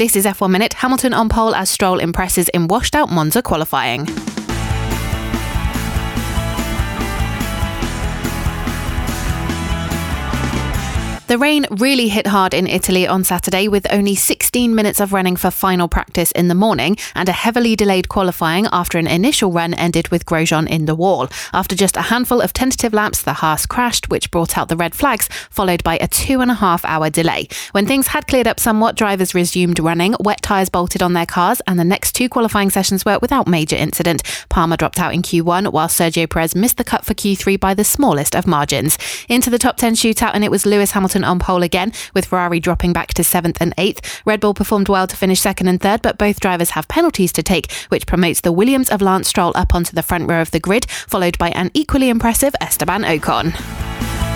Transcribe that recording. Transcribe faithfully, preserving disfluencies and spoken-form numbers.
This is F one Minute. Hamilton on pole as Stroll impresses in washed-out Monza qualifying. The rain really hit hard in Italy on Saturday, with only sixteen minutes of running for final practice in the morning and a heavily delayed qualifying after an initial run ended with Grosjean in the wall. After just a handful of tentative laps, the Haas crashed, which brought out the red flags, followed by a two and a half hour delay. When things had cleared up somewhat, drivers resumed running, wet tyres bolted on their cars, and the next two qualifying sessions were without major incident. Palmer dropped out in Q one, while Sergio Perez missed the cut for Q three by the smallest of margins. Into the top ten shootout, and it was Lewis Hamilton on pole again, with Ferrari dropping back to seventh and eighth. Red Bull performed well to finish second and third, but both drivers have penalties to take, which promotes the Williams of Lance Stroll up onto the front row of the grid, followed by an equally impressive Esteban Ocon.